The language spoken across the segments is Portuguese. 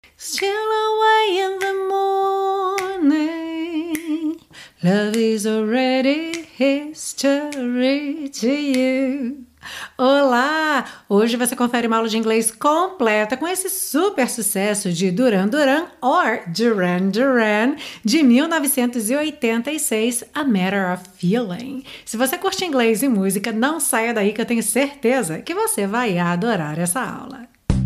Still away in the morning, love is already history to you. Olá! Hoje você confere uma aula de inglês completa com esse super sucesso de Duran Duran or Duran Duran de 1986, A Matter of Feeling. Se você curte inglês e música, não saia daí que eu tenho certeza que você vai adorar essa aula.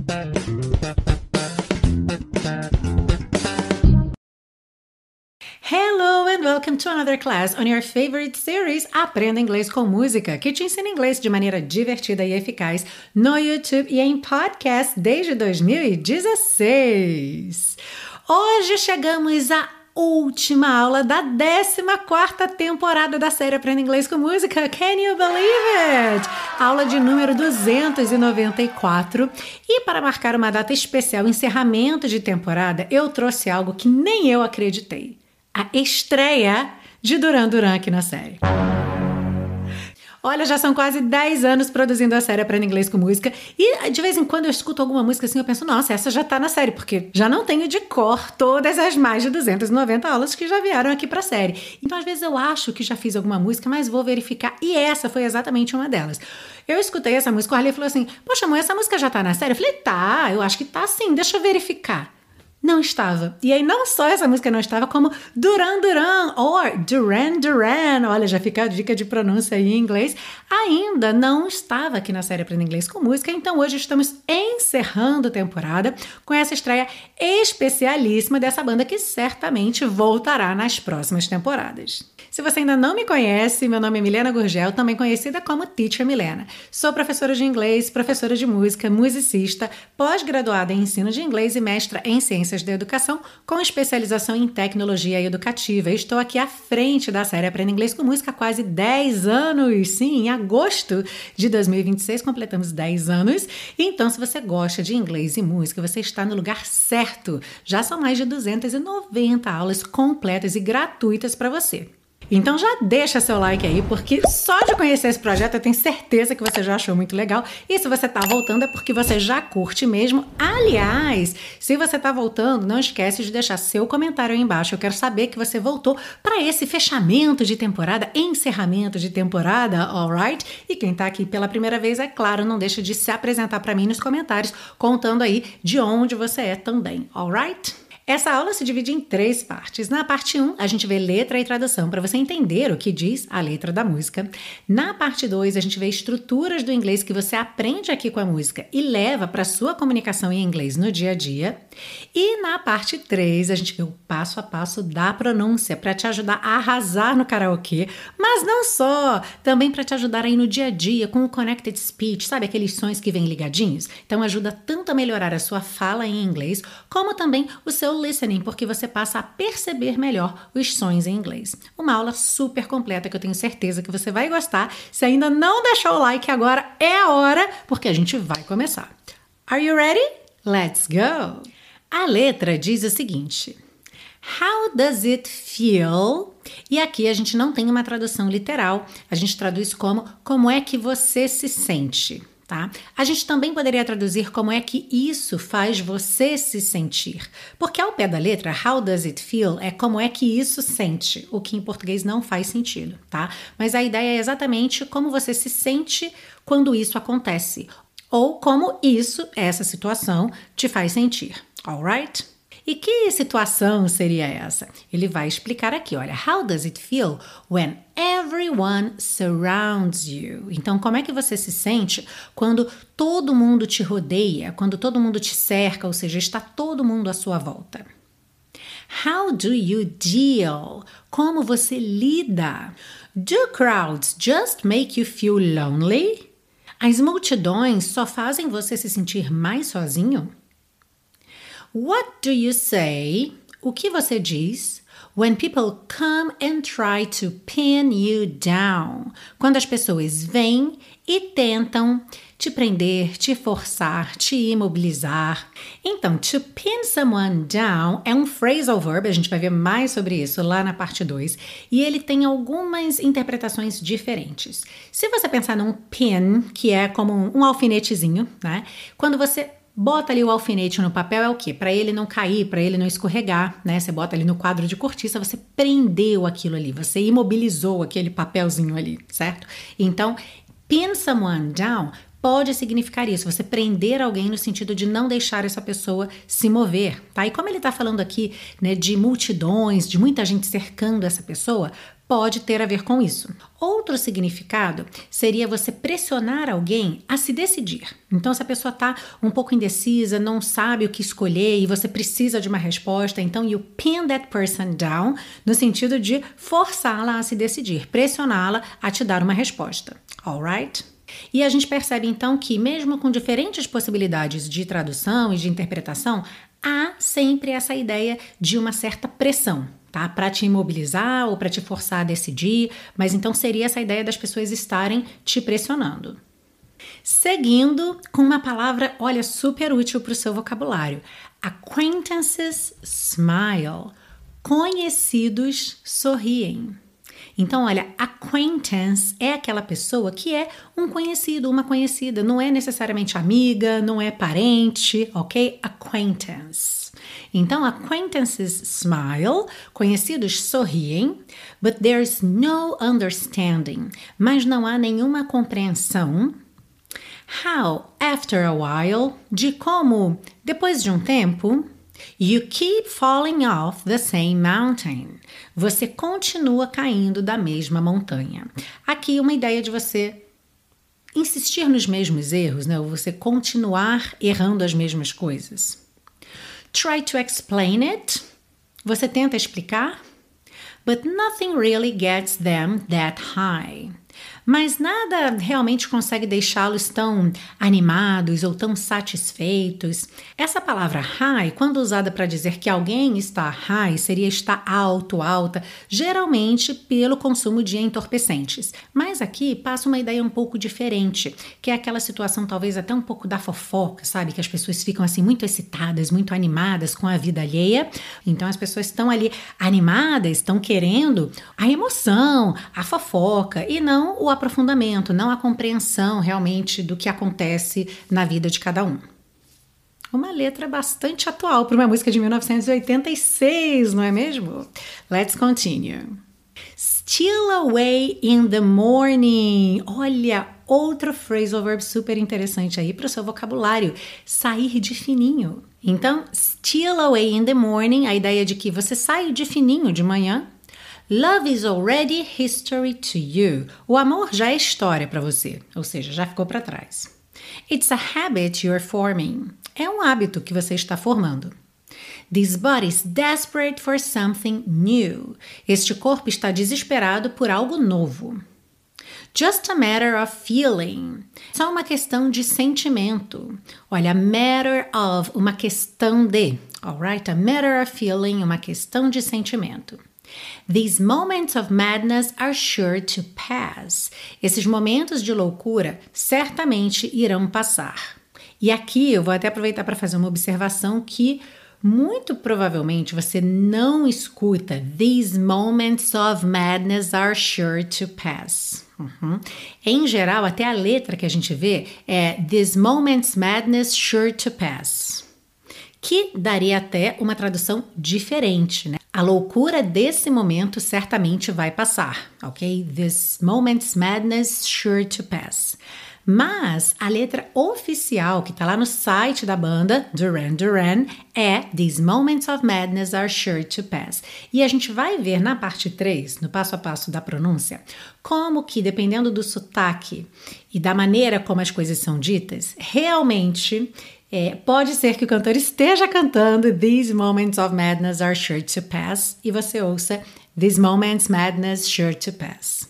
Hello and welcome to another class on your favorite series Aprenda Inglês com Música, que te ensina inglês de maneira divertida e eficaz no YouTube e em podcast desde 2016. Hoje chegamos à última aula da 14ª temporada da série Aprenda Inglês com Música. Can you believe it? Aula de número 294. E para marcar uma data especial, encerramento de temporada, eu trouxe algo que nem eu acreditei. A estreia de Duran Duran aqui na série. Olha, já são quase 10 anos produzindo a série Aprenda Inglês com Música e de vez em quando eu escuto alguma música assim, eu penso, nossa, essa já tá na série, porque já não tenho de cor todas as mais de 290 aulas que já vieram aqui pra série. Então, às vezes eu acho que já fiz alguma música, mas vou verificar, e essa foi exatamente uma delas. Eu escutei essa música, o Arley falou assim, poxa, mãe, essa música já tá na série? Eu falei, tá, eu acho que tá sim, deixa eu verificar. Não estava. E aí não só essa música não estava, como Duran Duran or Duran Duran, olha, já fica a dica de pronúncia aí em inglês, ainda não estava aqui na série Aprenda Inglês com Música, então hoje estamos encerrando a temporada com essa estreia especialíssima dessa banda que certamente voltará nas próximas temporadas. Se você ainda não me conhece, meu nome é Milena Gurgel, também conhecida como Teacher Milena. Sou professora de inglês, professora de música, musicista, pós-graduada em ensino de inglês e mestra em ciências da educação, com especialização em tecnologia educativa. Estou aqui à frente da série Aprenda Inglês com Música há quase 10 anos. Sim, em agosto de 2026 completamos 10 anos. Então, se você gosta de inglês e música, você está no lugar certo. Já são mais de 290 aulas completas e gratuitas para você. Então já deixa seu like aí, porque só de conhecer esse projeto eu tenho certeza que você já achou muito legal. E se você tá voltando é porque você já curte mesmo. Aliás, se você tá voltando, não esquece de deixar seu comentário aí embaixo. Eu quero saber que você voltou para esse fechamento de temporada, encerramento de temporada, alright? E quem tá aqui pela primeira vez, é claro, não deixa de se apresentar para mim nos comentários, contando aí de onde você é também, alright? Essa aula se divide em 3 partes. Na parte 1, a gente vê letra e tradução para você entender o que diz a letra da música. Na parte 2, a gente vê estruturas do inglês que você aprende aqui com a música e leva para sua comunicação em inglês no dia a dia. E na parte 3, a gente vê o passo a passo da pronúncia para te ajudar a arrasar no karaokê, mas não só, também para te ajudar aí no dia a dia com o Connected Speech, sabe aqueles sons que vêm ligadinhos? Então ajuda tanto a melhorar a sua fala em inglês, como também o seu listening, porque você passa a perceber melhor os sons em inglês. Uma aula super completa que eu tenho certeza que você vai gostar. Se ainda não deixou o like, agora é a hora, porque a gente vai começar. Are you ready? Let's go! A letra diz o seguinte: How does it feel? E aqui a gente não tem uma tradução literal, a gente traduz como é que você se sente. Tá? A gente também poderia traduzir como é que isso faz você se sentir. Porque ao pé da letra, how does it feel, é como é que isso sente, o que em português não faz sentido, tá? Mas a ideia é exatamente como você se sente quando isso acontece, ou como isso, essa situação, te faz sentir, alright? E que situação seria essa? Ele vai explicar aqui, olha, how does it feel when everyone surrounds you? Então, como é que você se sente quando todo mundo te rodeia, quando todo mundo te cerca, ou seja, está todo mundo à sua volta? How do you deal? Como você lida? Do crowds just make you feel lonely? As multidões só fazem você se sentir mais sozinho? What do you say? O que você diz? When people come and try to pin you down. Quando as pessoas vêm e tentam te prender, te forçar, te imobilizar. Então, to pin someone down é um phrasal verb, a gente vai ver mais sobre isso lá na parte 2, e ele tem algumas interpretações diferentes. Se você pensar num pin, que é como um alfinetezinho, né? Quando você bota ali o alfinete no papel é o quê? Para ele não cair, para ele não escorregar, né? Você bota ali no quadro de cortiça, você prendeu aquilo ali, você imobilizou aquele papelzinho ali, certo? Então, pin someone down pode significar isso, você prender alguém no sentido de não deixar essa pessoa se mover, tá? E como ele tá falando aqui, né, de multidões, de muita gente cercando essa pessoa, pode ter a ver com isso. Outro significado seria você pressionar alguém a se decidir. Então, se a pessoa tá um pouco indecisa, não sabe o que escolher e você precisa de uma resposta, então you pin that person down no sentido de forçá-la a se decidir, pressioná-la a te dar uma resposta. Alright? E a gente percebe então que, mesmo com diferentes possibilidades de tradução e de interpretação, há sempre essa ideia de uma certa pressão, tá? Para te imobilizar ou para te forçar a decidir, mas então seria essa ideia das pessoas estarem te pressionando. Seguindo com uma palavra, olha, super útil para o seu vocabulário: acquaintances smile. Conhecidos sorriem. Então, olha, acquaintance é aquela pessoa que é um conhecido, uma conhecida, não é necessariamente amiga, não é parente, ok? Acquaintance. Então, acquaintances smile, conhecidos sorriem, but there's no understanding, mas não há nenhuma compreensão. How, after a while, de como, depois de um tempo, you keep falling off the same mountain. Você continua caindo da mesma montanha. Aqui uma ideia de você insistir nos mesmos erros, né? Ou você continuar errando as mesmas coisas. Try to explain it. Você tenta explicar. But nothing really gets them that high. Mas nada realmente consegue deixá-los tão animados ou tão satisfeitos. Essa palavra high, quando usada para dizer que alguém está high, seria estar alto, alta, geralmente pelo consumo de entorpecentes. Mas aqui passa uma ideia um pouco diferente, que é aquela situação talvez até um pouco da fofoca, sabe? Que as pessoas ficam assim muito excitadas, muito animadas com a vida alheia. Então as pessoas estão ali animadas, estão querendo a emoção, a fofoca e não o aprofundamento, não a compreensão realmente do que acontece na vida de cada um. Uma letra bastante atual para uma música de 1986, não é mesmo? Let's continue. Steal away in the morning. Olha, outro phrasal verb super interessante aí para o seu vocabulário. Sair de fininho. Então, steal away in the morning, a ideia de que você sai de fininho de manhã. Love is already history to you. O amor já é história para você, ou seja, já ficou para trás. It's a habit you're forming. É um hábito que você está formando. This body is desperate for something new. Este corpo está desesperado por algo novo. Just a matter of feeling. Só uma questão de sentimento. Olha, matter of, uma questão de. Alright? A matter of feeling, uma questão de sentimento. These moments of madness are sure to pass. Esses momentos de loucura certamente irão passar. E aqui eu vou até aproveitar para fazer uma observação que muito provavelmente você não escuta. These moments of madness are sure to pass. Em geral, até a letra que a gente vê é These moments madness sure to pass, que daria até uma tradução diferente, né? A loucura desse momento certamente vai passar, ok? This moment's madness sure to pass. Mas a letra oficial que está lá no site da banda, Duran Duran, é These moments of madness are sure to pass. E a gente vai ver na parte 3, no passo a passo da pronúncia, como que, dependendo do sotaque e da maneira como as coisas são ditas, realmente pode ser que o cantor esteja cantando These moments of madness are sure to pass e você ouça These moments madness sure to pass.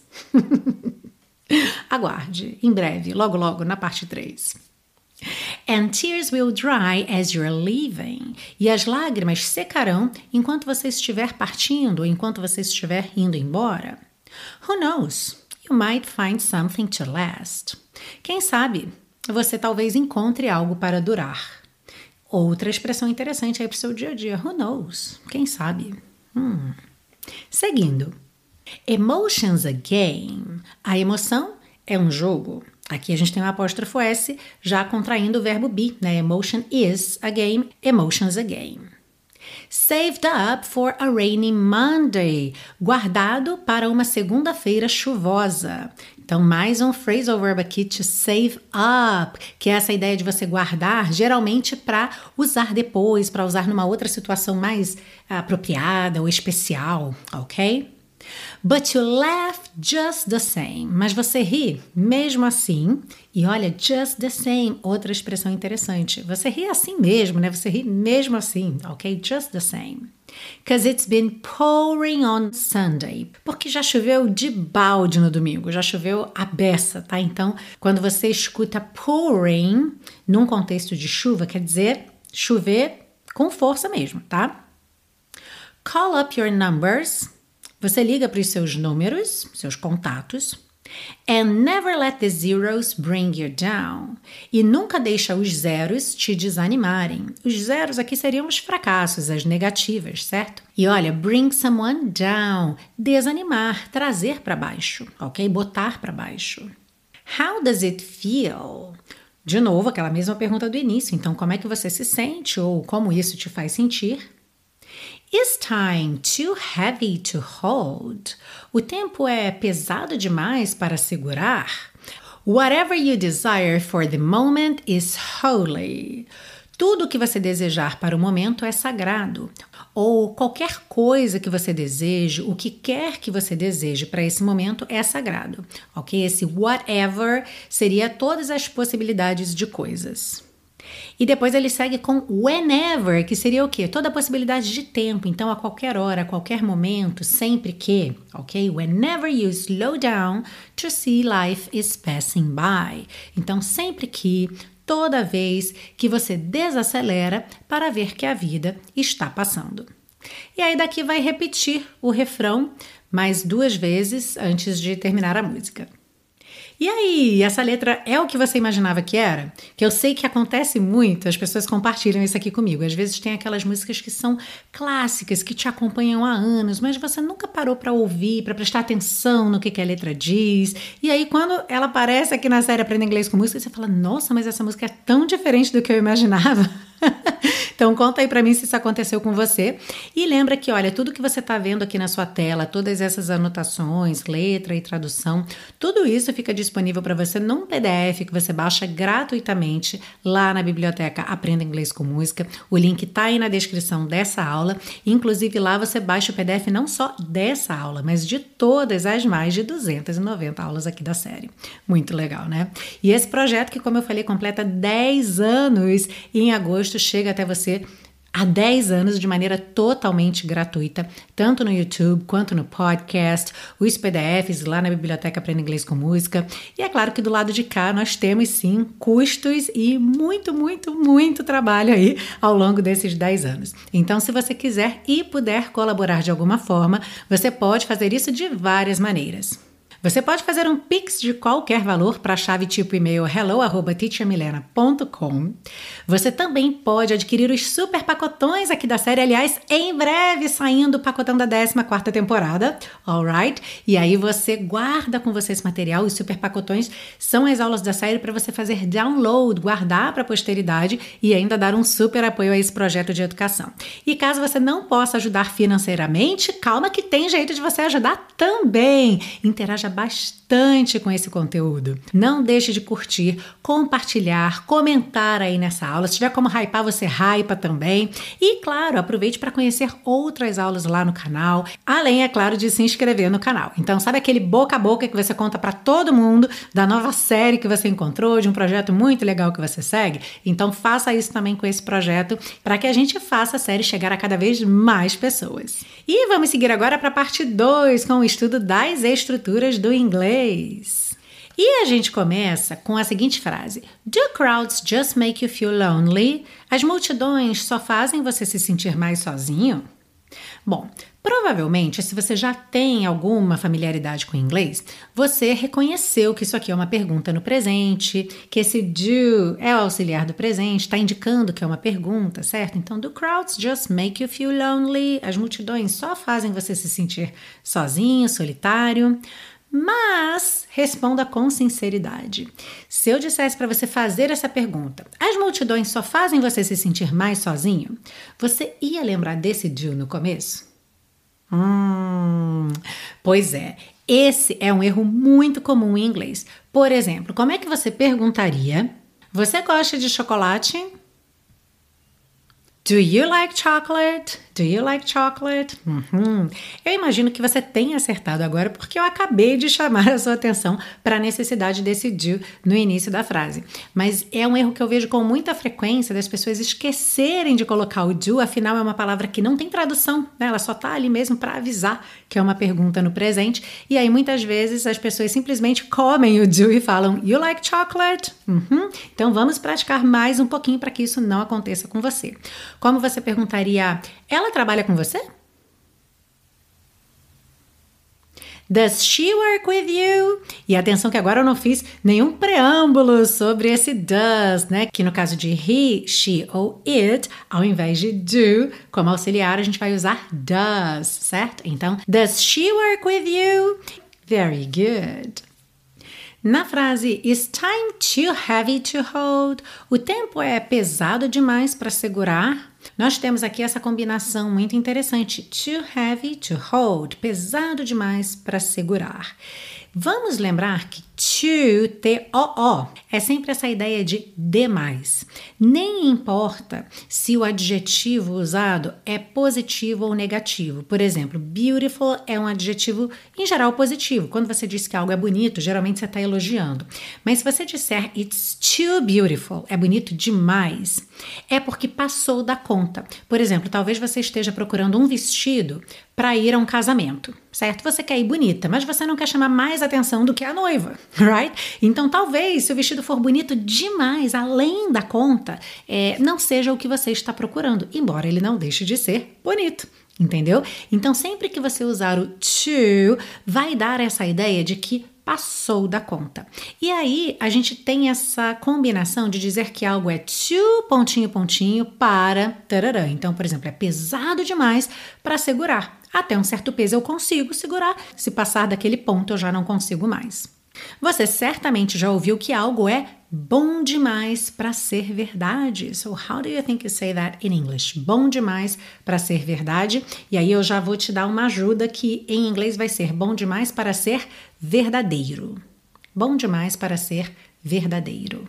Aguarde, em breve, logo logo na parte 3. And tears will dry as you're leaving. E as lágrimas secarão enquanto você estiver partindo ou enquanto você estiver indo embora. Who knows? You might find something to last. Quem sabe? Você talvez encontre algo para durar. Outra expressão interessante aí para o seu dia a dia. Who knows? Quem sabe? Seguindo. Emotion's a game. A emoção é um jogo. Aqui a gente tem o apóstrofo S já contraindo o verbo be, né? Emotion is a game, emotions a game. Saved up for a rainy Monday. Guardado para uma segunda-feira chuvosa. Então, mais um phrasal verb aqui, to save up, que é essa ideia de você guardar, geralmente para usar depois, para usar numa outra situação mais apropriada ou especial, ok? But you laugh just the same. Mas você ri mesmo assim. E olha, just the same, outra expressão interessante. Você ri assim mesmo, né? Você ri mesmo assim, ok? Just the same. Because it's been pouring on Sunday. Porque já choveu de balde no domingo, já choveu a beça, tá? Então, quando você escuta pouring num contexto de chuva, quer dizer chover com força mesmo, tá? Call up your numbers. Você liga para os seus números, seus contatos. And never let the zeros bring you down. E nunca deixa os zeros te desanimarem. Os zeros aqui seriam os fracassos, as negativas, certo? E olha, bring someone down. Desanimar, trazer para baixo, ok? Botar para baixo. How does it feel? De novo, aquela mesma pergunta do início. Então, como é que você se sente ou como isso te faz sentir? Is time too heavy to hold? O tempo é pesado demais para segurar? Whatever you desire for the moment is holy. Tudo que você desejar para o momento é sagrado. Ou qualquer coisa que você deseje, o que quer que você deseje para esse momento é sagrado. Ok? Esse whatever seria todas as possibilidades de coisas. E depois ele segue com whenever, que seria o quê? Toda a possibilidade de tempo. Então, a qualquer hora, a qualquer momento, sempre que, ok? Whenever you slow down to see life is passing by. Então, sempre que, toda vez que você desacelera para ver que a vida está passando. E aí daqui vai repetir o refrão mais 2 vezes antes de terminar a música. E aí, essa letra é o que você imaginava que era? Que eu sei que acontece muito, as pessoas compartilham isso aqui comigo. Às vezes tem aquelas músicas que são clássicas, que te acompanham há anos, mas você nunca parou para ouvir, para prestar atenção no que a letra diz. E aí, quando ela aparece aqui na série Aprenda Inglês com Música, você fala, nossa, mas essa música é tão diferente do que eu imaginava. Então conta aí pra mim se isso aconteceu com você. E lembra que, olha, tudo que você tá vendo aqui na sua tela, todas essas anotações, letra e tradução, tudo isso fica disponível para você num PDF que você baixa gratuitamente lá na biblioteca Aprenda Inglês com Música. O link tá aí na descrição dessa aula. Inclusive lá você baixa o PDF não só dessa aula, mas de todas as mais de 290 aulas aqui da série. Muito legal, né? E esse projeto que, como eu falei, completa 10 anos e em agosto chega até você há 10 anos de maneira totalmente gratuita, tanto no YouTube quanto no podcast, os PDFs lá na biblioteca Aprenda Inglês com Música. E é claro que do lado de cá nós temos sim custos e muito trabalho aí ao longo desses 10 anos. Então, se você quiser e puder colaborar de alguma forma, você pode fazer isso de várias maneiras. Você pode fazer um Pix de qualquer valor para a chave tipo e-mail hello@teachermilena.com. Você também pode adquirir os super pacotões aqui da série, aliás, em breve saindo o pacotão da 14ª temporada, alright? E aí você guarda com você esse material, os super pacotões são as aulas da série para você fazer download, guardar para a posteridade e ainda dar um super apoio a esse projeto de educação. E caso você não possa ajudar financeiramente, calma que tem jeito de você ajudar também. Interaja bastante com esse conteúdo. Não deixe de curtir, compartilhar, comentar aí nessa aula. Se tiver como hypar, você hypa também. E, claro, aproveite para conhecer outras aulas lá no canal, além, é claro, de se inscrever no canal. Então, sabe aquele boca a boca que você conta para todo mundo da nova série que você encontrou, de um projeto muito legal que você segue? Então, faça isso também com esse projeto para que a gente faça a série chegar a cada vez mais pessoas. E vamos seguir agora para a parte 2, com o estudo das estruturas do inglês. E a gente começa com a seguinte frase: Do crowds just make you feel lonely? As multidões só fazem você se sentir mais sozinho? Bom, provavelmente, se você já tem alguma familiaridade com o inglês, você reconheceu que isso aqui é uma pergunta no presente, que esse do é o auxiliar do presente, está indicando que é uma pergunta, certo? Então, do crowds just make you feel lonely? As multidões só fazem você se sentir sozinho, solitário. Mas responda com sinceridade. Se eu dissesse para você fazer essa pergunta, as multidões só fazem você se sentir mais sozinho? Você ia lembrar desse do no começo? Pois é, esse é um erro muito comum em inglês. Por exemplo, como é que você perguntaria: você gosta de chocolate? Do you like chocolate? Do you like chocolate? Eu imagino que você tenha acertado agora porque eu acabei de chamar a sua atenção para a necessidade desse do no início da frase. Mas é um erro que eu vejo com muita frequência das pessoas esquecerem de colocar o do, afinal é uma palavra que não tem tradução, né? Ela só está ali mesmo para avisar que é uma pergunta no presente. E aí muitas vezes as pessoas simplesmente comem o do e falam you like chocolate? Então vamos praticar mais um pouquinho para que isso não aconteça com você. Como você perguntaria: ela trabalha com você? Does she work with you? E atenção que agora eu não fiz nenhum preâmbulo sobre esse does, né? Que no caso de he, she ou it, ao invés de do, como auxiliar, a gente vai usar does, certo? Então, does she work with you? Very good. Na frase is time too heavy to hold? O tempo é pesado demais para segurar? Nós temos aqui essa combinação muito interessante. Too heavy to hold. Pesado demais para segurar. Vamos lembrar que to, T-O-O, é sempre essa ideia de demais. Nem importa se o adjetivo usado é positivo ou negativo. Por exemplo, beautiful é um adjetivo, em geral, positivo. Quando você diz que algo é bonito, geralmente você está elogiando. Mas se você disser it's too beautiful, é bonito demais, é porque passou da conta. Por exemplo, talvez você esteja procurando um vestido para ir a um casamento, certo? Você quer ir bonita, mas você não quer chamar mais atenção do que a noiva, right? Então, talvez, se o vestido for bonito demais, além da conta, não seja o que você está procurando, embora ele não deixe de ser bonito, entendeu? Então, sempre que você usar o to, vai dar essa ideia de que passou da conta. E aí, a gente tem essa combinação de dizer que algo é too, pontinho, pontinho, para tararã. Então, por exemplo, é pesado demais para segurar. Até um certo peso eu consigo segurar, se passar daquele ponto eu já não consigo mais. Você certamente já ouviu que algo é bom demais para ser verdade. So, how do you think you say that in English? Bom demais para ser verdade. E aí eu já vou te dar uma ajuda que em inglês vai ser bom demais para ser verdadeiro. Bom demais para ser verdadeiro.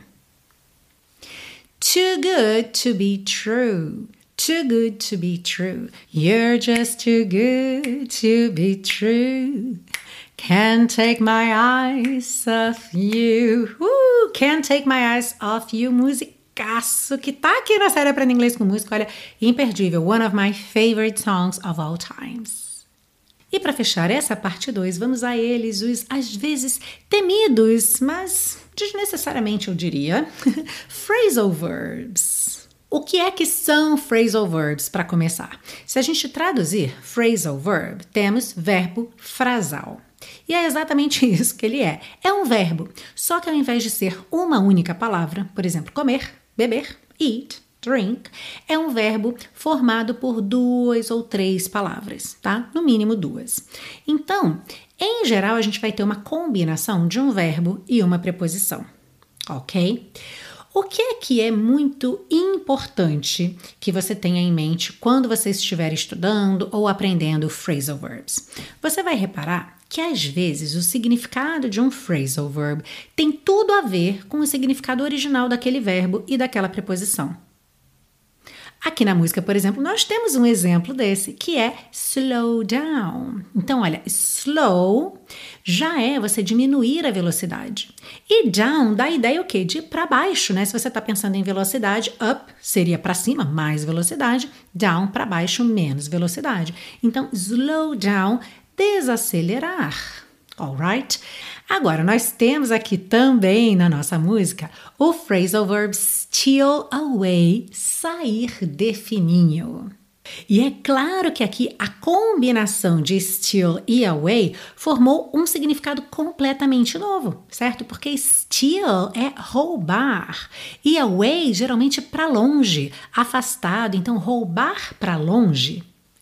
Too good to be true. Too good to be true. You're just too good to be true. Can't take my eyes off you. Can't take my eyes off you. Musicaço que tá aqui na série Aprenda Inglês com Música. Olha, imperdível. One of my favorite songs of all times. E para fechar essa parte 2, vamos a eles, os às vezes temidos, mas desnecessariamente eu diria, phrasal verbs. O que é que são phrasal verbs, para começar? Se a gente traduzir phrasal verb, temos verbo frasal. E é exatamente isso que ele é. É um verbo, só que ao invés de ser uma única palavra, por exemplo, comer, beber, eat, drink, é um verbo formado por 2 ou 3 palavras, tá? No mínimo 2. Então, em geral, a gente vai ter uma combinação de um verbo e uma preposição, ok? O que é muito importante que você tenha em mente quando você estiver estudando ou aprendendo phrasal verbs? Você vai reparar que às vezes o significado de um phrasal verb tem tudo a ver com o significado original daquele verbo e daquela preposição. Aqui na música, por exemplo, nós temos um exemplo desse, que é slow down. Então, olha, slow já é você diminuir a velocidade. E down dá a ideia o quê? De para baixo, né? Se você está pensando em velocidade, up seria para cima, mais velocidade, down para baixo, menos velocidade. Então, slow down, desacelerar. Alright? Agora, nós temos aqui também na nossa música o phrasal verb steal away, sair de fininho. E é claro que aqui a combinação de steal e away formou um significado completamente novo, certo? Porque steal é roubar e away geralmente para longe, afastado. Então, roubar para longe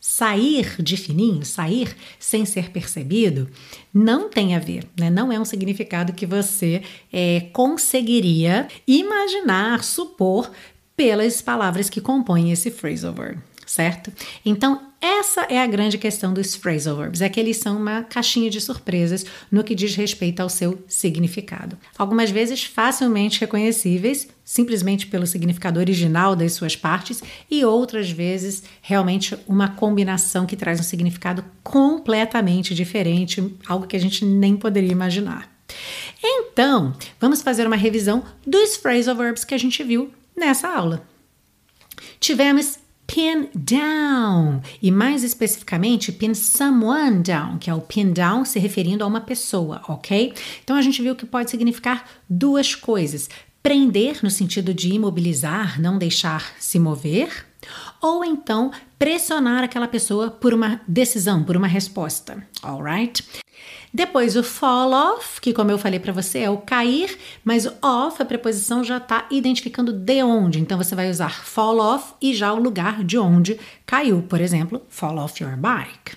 sair de fininho, sair sem ser percebido, não tem a ver, né? Não é um significado que você conseguiria imaginar, supor pelas palavras que compõem esse phrasal verb, certo? Então, essa é a grande questão dos phrasal verbs, é que eles são uma caixinha de surpresas no que diz respeito ao seu significado. Algumas vezes facilmente reconhecíveis, simplesmente pelo significado original das suas partes, e outras vezes realmente uma combinação que traz um significado completamente diferente, algo que a gente nem poderia imaginar. Então, vamos fazer uma revisão dos phrasal verbs que a gente viu nessa aula. Tivemos pin down, e mais especificamente pin someone down, que é o pin down se referindo a uma pessoa, ok? Então a gente viu que pode significar duas coisas: prender no sentido de imobilizar, não deixar se mover, ou então pressionar aquela pessoa por uma decisão, por uma resposta, alright? Depois o fall off, que como eu falei para você é o cair, mas o off, a preposição já está identificando de onde. Então você vai usar fall off e já o lugar de onde caiu. Por exemplo, fall off your bike.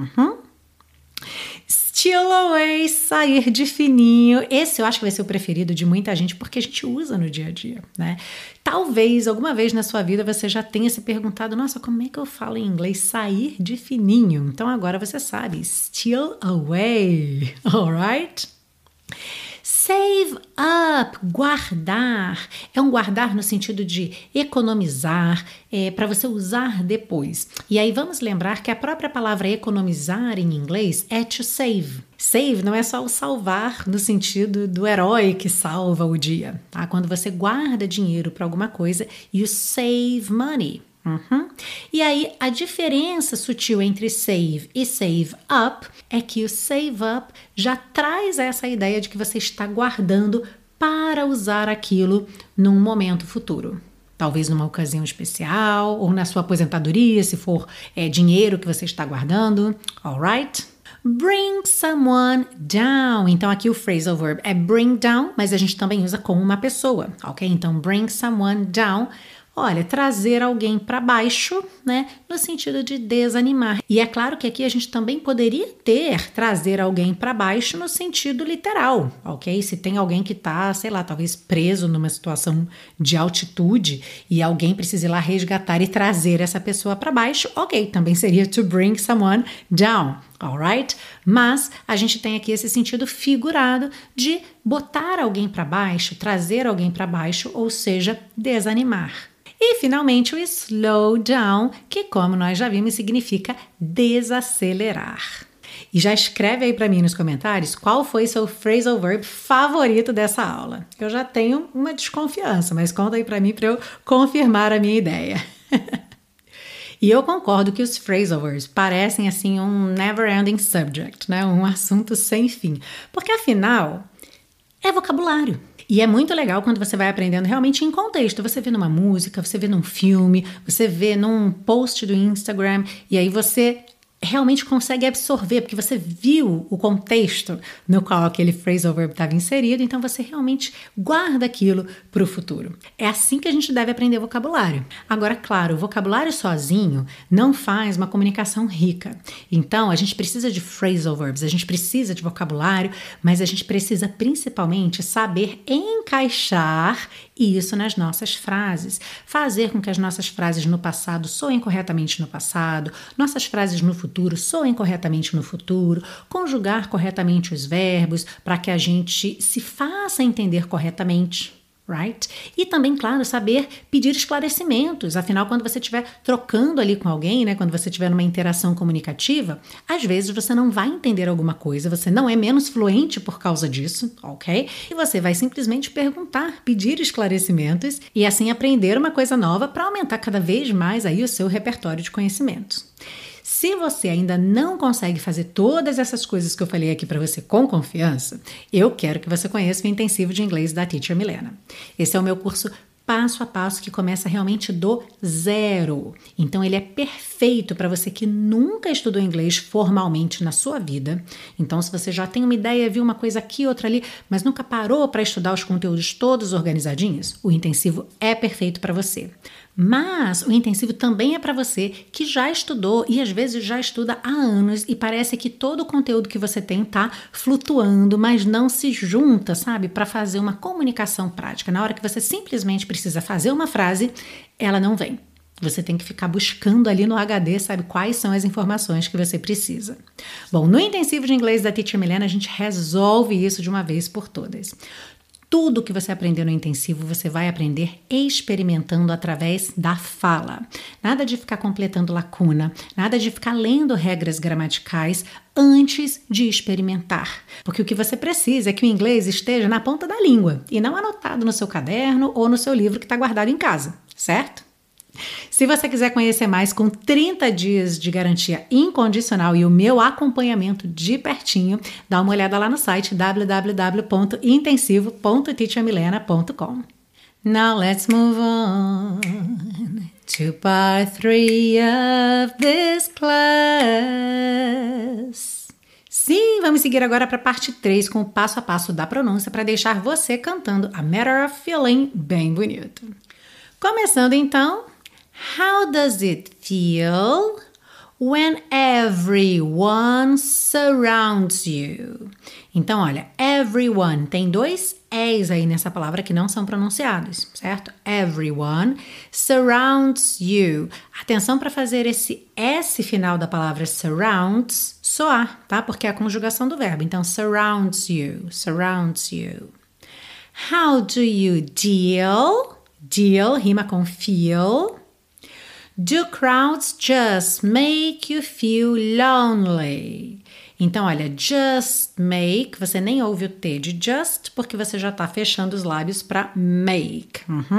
Steal away, sair de fininho. Esse eu acho que vai ser o preferido de muita gente porque a gente usa no dia a dia, né? Talvez alguma vez na sua vida você já tenha se perguntado: nossa, como é que eu falo em inglês sair de fininho? Então agora você sabe, steal away, alright? Save up, guardar, é um guardar no sentido de economizar, para você usar depois. E aí vamos lembrar que a própria palavra economizar em inglês é to save. Save não é só o salvar no sentido do herói que salva o dia, tá? Quando você guarda dinheiro para alguma coisa, you save money. E aí a diferença sutil entre save e save up é que o save up já traz essa ideia de que você está guardando para usar aquilo num momento futuro. Talvez numa ocasião especial ou na sua aposentadoria, se for dinheiro que você está guardando, alright? Bring someone down. Então aqui o phrasal verb é bring down, mas a gente também usa como uma pessoa, ok? Então bring someone down. Olha, trazer alguém para baixo, né, no sentido de desanimar. E é claro que aqui a gente também poderia ter trazer alguém para baixo no sentido literal, ok? Se tem alguém que está, sei lá, talvez preso numa situação de altitude e alguém precisa ir lá resgatar e trazer essa pessoa para baixo, ok, também seria to bring someone down, alright? Mas a gente tem aqui esse sentido figurado de botar alguém para baixo, trazer alguém para baixo, ou seja, desanimar. E, finalmente, o slow down, que, como nós já vimos, significa desacelerar. E já escreve aí para mim nos comentários qual foi seu phrasal verb favorito dessa aula. Eu já tenho uma desconfiança, mas conta aí para mim para eu confirmar a minha ideia. E eu concordo que os phrasal verbs parecem assim um never-ending subject, né? Um assunto sem fim. Porque, afinal, é vocabulário. E é muito legal quando você vai aprendendo realmente em contexto. Você vê numa música, você vê num filme, você vê num post do Instagram, e aí você realmente consegue absorver, porque você viu o contexto no qual aquele phrasal verb estava inserido, então você realmente guarda aquilo para o futuro. É assim que a gente deve aprender vocabulário. Agora, claro, o vocabulário sozinho não faz uma comunicação rica. Então, a gente precisa de phrasal verbs, a gente precisa de vocabulário, mas a gente precisa principalmente saber encaixar isso nas nossas frases. Fazer com que as nossas frases no passado soem corretamente no passado, nossas frases no futuro soem corretamente no futuro, conjugar corretamente os verbos para que a gente se faça entender corretamente. Right? E também, claro, saber pedir esclarecimentos. Afinal, quando você estiver trocando ali com alguém, né, quando você estiver numa interação comunicativa, às vezes você não vai entender alguma coisa, você não é menos fluente por causa disso, ok? E você vai simplesmente perguntar, pedir esclarecimentos e assim aprender uma coisa nova para aumentar cada vez mais aí o seu repertório de conhecimentos. Se você ainda não consegue fazer todas essas coisas que eu falei aqui para você com confiança, eu quero que você conheça o Intensivo de Inglês da Teacher Milena. Esse é o meu curso passo a passo que começa realmente do zero. Então ele é perfeito para você que nunca estudou inglês formalmente na sua vida. Então se você já tem uma ideia, viu uma coisa aqui, outra ali, mas nunca parou para estudar os conteúdos todos organizadinhos, o intensivo é perfeito para você. Mas o intensivo também é para você que já estudou e às vezes já estuda há anos e parece que todo o conteúdo que você tem tá flutuando, mas não se junta, sabe? Para fazer uma comunicação prática. Na hora que você simplesmente precisa fazer uma frase, ela não vem. Você tem que ficar buscando ali no HD, sabe, quais são as informações que você precisa. Bom, no intensivo de inglês da Teacher Milena, a gente resolve isso de uma vez por todas. Tudo que você aprender no intensivo, você vai aprender experimentando através da fala. Nada de ficar completando lacuna, nada de ficar lendo regras gramaticais antes de experimentar. Porque o que você precisa é que o inglês esteja na ponta da língua e não anotado no seu caderno ou no seu livro que está guardado em casa, certo? Se você quiser conhecer mais com 30 dias de garantia incondicional e o meu acompanhamento de pertinho, dá uma olhada lá no site www.intensivo.teachermilena.com. Now let's move on to part 3 of this class. Sim, vamos seguir agora para a parte 3 com o passo a passo da pronúncia para deixar você cantando A Matter of Feeling bem bonito. Começando então. How does it feel when everyone surrounds you? Então, olha, everyone tem 2 E's aí nessa palavra que não são pronunciados, certo? Everyone surrounds you. Atenção para fazer esse S final da palavra surrounds soar, tá? Porque é a conjugação do verbo. Então, surrounds you, surrounds you. How do you deal? Deal rima com feel. Do crowds just make you feel lonely? Então, olha, just make, você nem ouve o T de just, porque você já está fechando os lábios para make.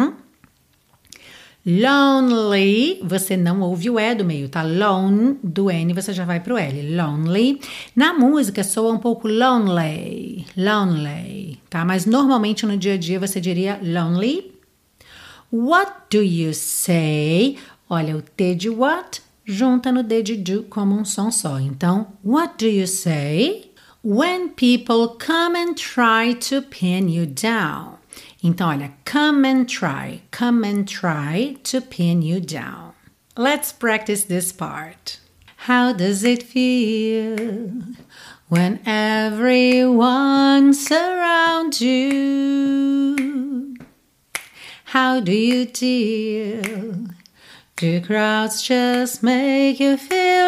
Lonely, você não ouve o E do meio, tá? Lone, do N, você já vai pro L. Lonely. Na música, soa um pouco lonely, lonely, tá? Mas normalmente no dia a dia você diria lonely. What do you say? Olha, o T de what junta no D de do como um som só. Então, what do you say when people come and try to pin you down? Então, olha, come and try to pin you down. Let's practice this part. How does it feel when everyone surrounds you? How do you deal? Do crowds just make you feel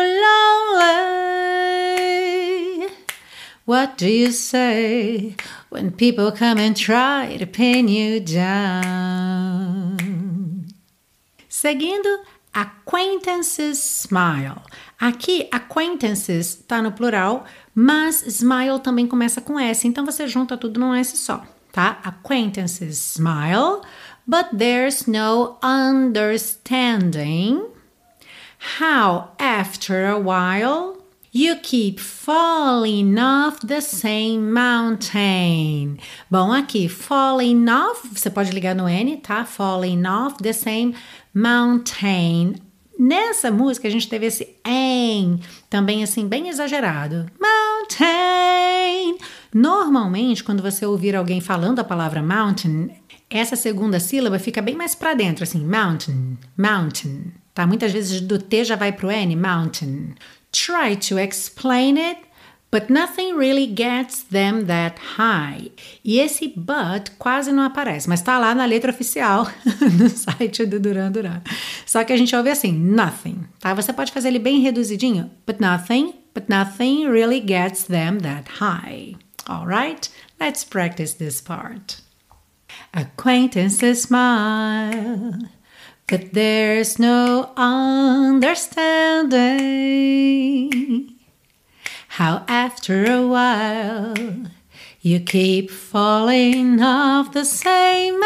lonely? What do you say when people come and try to pin you down? Seguindo, acquaintances smile. Aqui, acquaintances está no plural, mas smile também começa com S, então você junta tudo num S só, tá? Acquaintances smile. But there's no understanding how, after a while, you keep falling off the same mountain. Bom, aqui, falling off, você pode ligar no N, tá? Falling off the same mountain. Nessa música, a gente teve esse en, também assim, bem exagerado. Mountain. Normalmente, quando você ouvir alguém falando a palavra mountain, essa segunda sílaba fica bem mais para dentro, assim, mountain, mountain, tá? Muitas vezes do T já vai pro N, mountain. Try to explain it, but nothing really gets them that high. E esse but quase não aparece, mas tá lá na letra oficial no site do Duran Duran. Só que a gente ouve assim, nothing, tá? Você pode fazer ele bem reduzidinho, but nothing really gets them that high. Alright? Let's practice this part. Acquaintances smile, but there's no understanding how after a while you keep falling off the same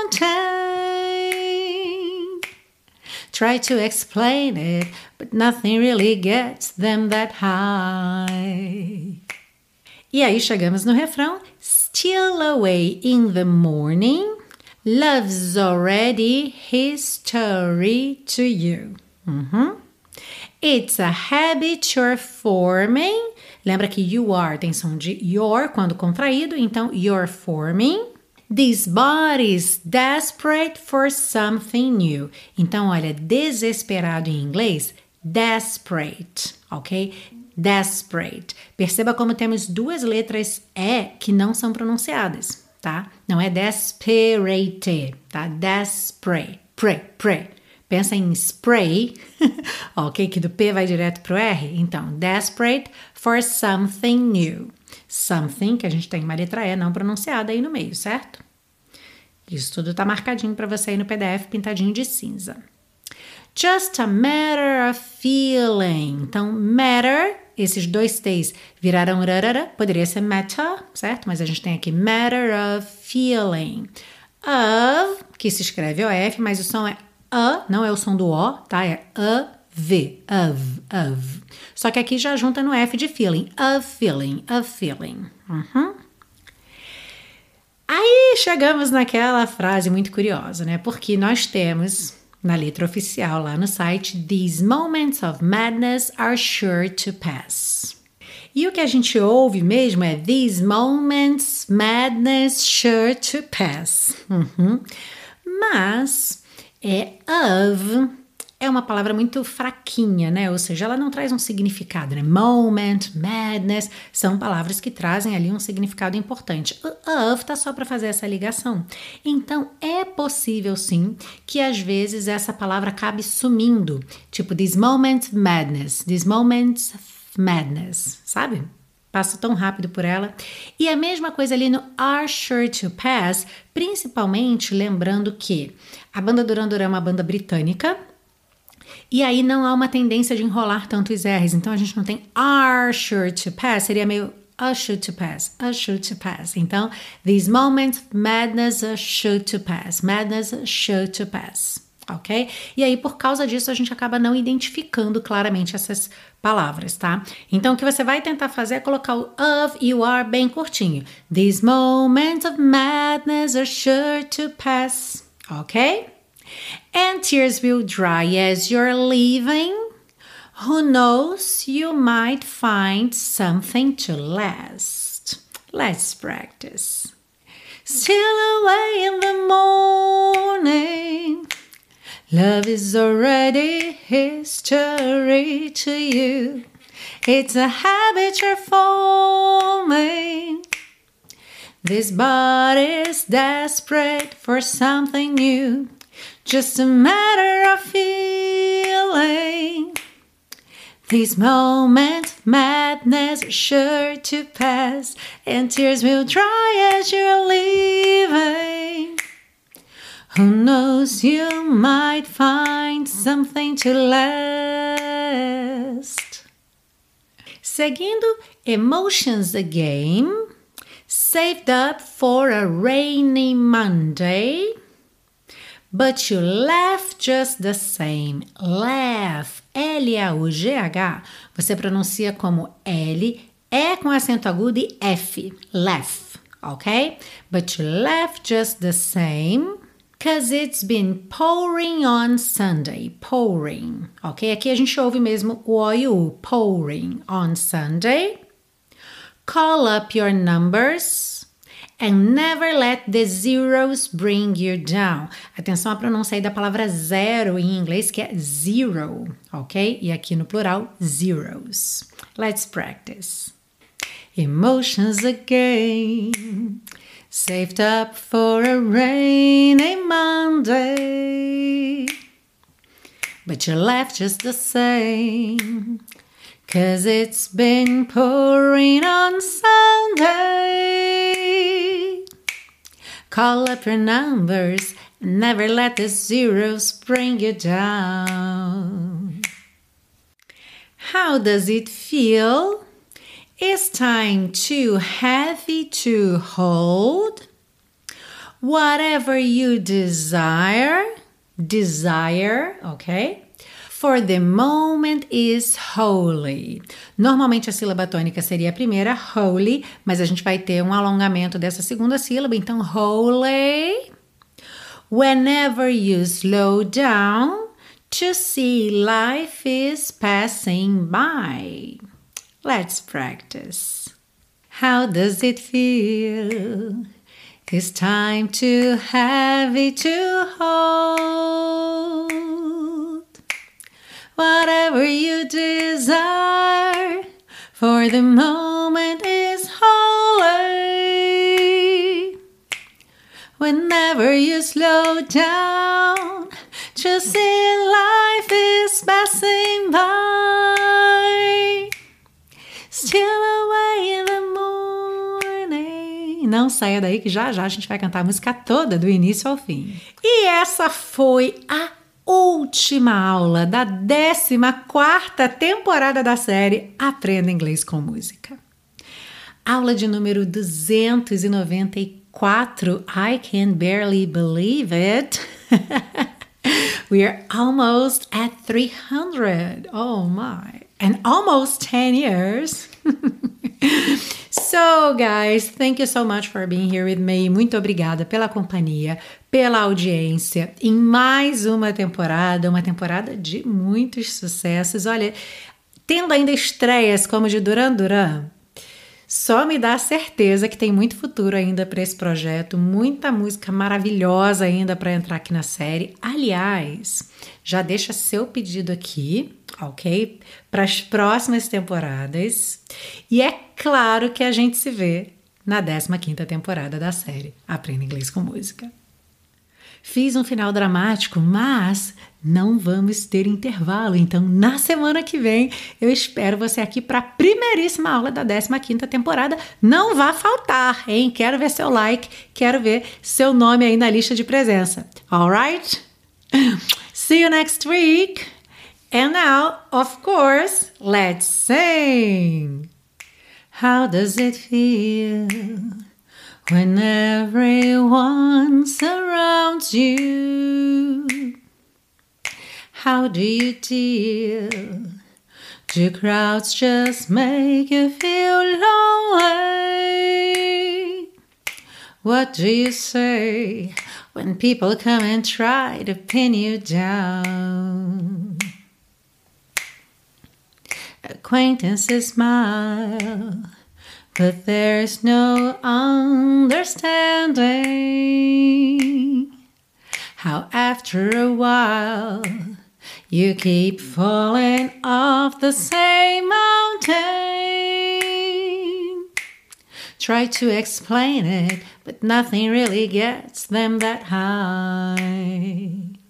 mountain. Try to explain it, but nothing really gets them that high. E aí chegamos no refrão. Still away in the morning, love's already history to you. It's a habit you're forming. Lembra que you are tem som de your quando contraído, então you're forming. This body's desperate for something new. Então, olha, desesperado em inglês, desperate, ok? Desperate. Perceba como temos duas letras E que não são pronunciadas, tá? Não é desperate, tá? Desperate, pre. Pensa em spray, ok? Que do P vai direto pro R. Então, desperate for something new. Something, que a gente tem uma letra E não pronunciada aí no meio, certo? Isso tudo tá marcadinho para você aí no PDF, pintadinho de cinza. Just a matter of feeling. Então, matter, esses dois T's viraram rarara, poderia ser matter, certo? Mas a gente tem aqui matter of feeling. Of, que se escreve OF, mas o som é A, não é o som do O, tá? É A-V, of. Só que aqui já junta no F de feeling, of feeling. Aí chegamos naquela frase muito curiosa, né? Porque nós temos na letra oficial lá no site, these moments of madness are sure to pass. E o que a gente ouve mesmo é these moments, madness, sure to pass. Mas of é uma palavra muito fraquinha, né? Ou seja, ela não traz um significado, né? Moment, madness, são palavras que trazem ali um significado importante. O of tá só para fazer essa ligação. Então, é possível, sim, que às vezes essa palavra acabe sumindo. Tipo, this moment madness, sabe? Passa tão rápido por ela. E a mesma coisa ali no are sure to pass, principalmente lembrando que a banda Duran Duran é uma banda britânica, e aí não há uma tendência de enrolar tanto os R's. Então a gente não tem are sure to pass, seria meio sure to pass. Então, these moments, madness are sure to pass. Ok? E aí, por causa disso, a gente acaba não identificando claramente essas palavras, tá? Então, o que você vai tentar fazer é colocar o of e o are bem curtinho. These moments of madness are sure to pass. Ok? And tears will dry as you're leaving. Who knows, you might find something to last. Let's practice. Still away in the morning. Love is already history to you. It's a habit you're forming. This body's desperate for something new. Just a matter of feeling. These moments of madness are sure to pass, and tears will dry as you're leaving. Who knows, you might find something to last. Seguindo Emotions Again, saved up for a rainy Monday, but you laugh just the same. Laugh, L-A-U-G-H, você pronuncia como L, E com acento agudo e F, laugh, ok? But you laugh just the same. Cause it's been pouring on Sunday. Pouring, ok? Aqui a gente ouve mesmo o O e o U. Pouring on Sunday. Call up your numbers and never let the zeros bring you down. Atenção à pronúncia aí da palavra zero em inglês, que é zero, ok? E aqui no plural, zeros. Let's practice. Emotions again. Saved up for a rainy Monday, but you laugh just the same, 'cause it's been pouring on Sunday. Call up your numbers, never let the zeros bring you down. How does it feel? Is time too heavy to hold? Whatever you desire, ok? For the moment is holy. Normalmente a sílaba tônica seria a primeira, holy, mas a gente vai ter um alongamento dessa segunda sílaba, então holy. Whenever you slow down to see life is passing by. Let's practice. How does it feel? It's time too heavy to hold. Whatever you desire for the moment is holy. Whenever you slow down, just see life is passing by. Still away in the morning. Não saia daí que já já a gente vai cantar a música toda, do início ao fim. E essa foi a última aula da 14ª temporada da série Aprenda Inglês com Música. Aula de número 294. I can barely believe it. We are almost at 300. Oh my. And almost 10 years. So, guys, thank you so much for being here with me. Muito obrigada pela companhia, pela audiência em mais uma temporada de muitos sucessos. Olha, tendo ainda estreias como de Duran Duran, só me dá certeza que tem muito futuro ainda para esse projeto, muita música maravilhosa ainda para entrar aqui na série. Aliás, já deixa seu pedido aqui, ok? Para as próximas temporadas. E é claro que a gente se vê na 15ª temporada da série Aprenda Inglês com Música. Fiz um final dramático, mas não vamos ter intervalo. Então, na semana que vem, eu espero você aqui para a primeiríssima aula da 15ª temporada. Não vá faltar, hein? Quero ver seu like, quero ver seu nome aí na lista de presença. Alright? See you next week. And now, of course, let's sing. How does it feel when everyone surrounds you? How do you deal? Do crowds just make you feel lonely? What do you say when people come and try to pin you down? Acquaintances smile, but there's no understanding how after a while you keep falling off the same mountain. Try to explain it, but nothing really gets them that high.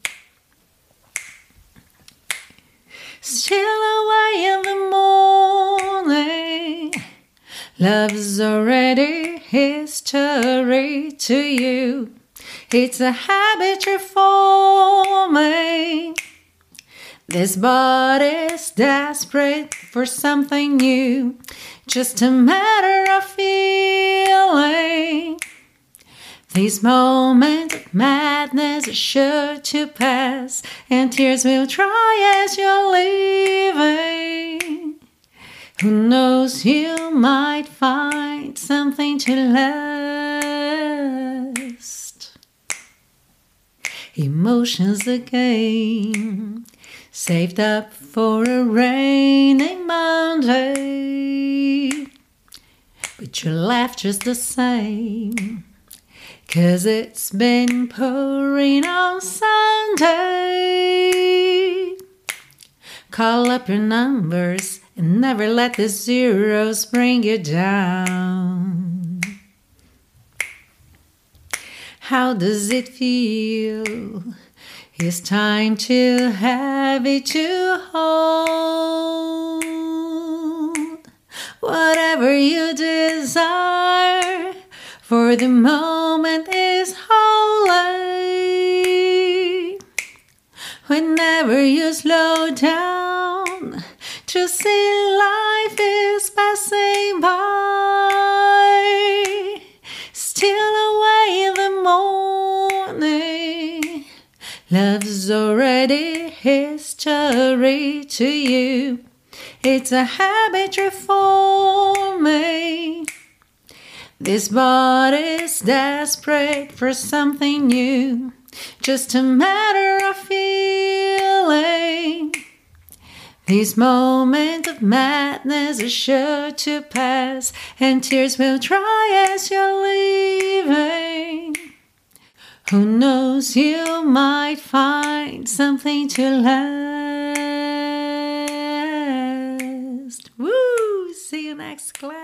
Still away in the morning, love's already history to you. It's a habit you're forming. This body's desperate for something new, just a matter of feeling. These moments of madness are sure to pass, and tears will dry as you're leaving. Who knows, you might find something to last. Emotions a game, saved up for a rainy Monday, but you laugh just the same, 'cause it's been pouring on Sunday. Call up your numbers and never let the zeros bring you down. How does it feel? Is time too heavy to hold? Whatever you desire for the moment is holy. Whenever you slow down, to see life is passing by. Still away in the morning, love's already history to you. It's a habit you're forming. This body's desperate for something new, just a matter of feeling. These moments of madness are sure to pass, and tears will dry as you're leaving. Who knows, you might find something to last. Woo! See you next class.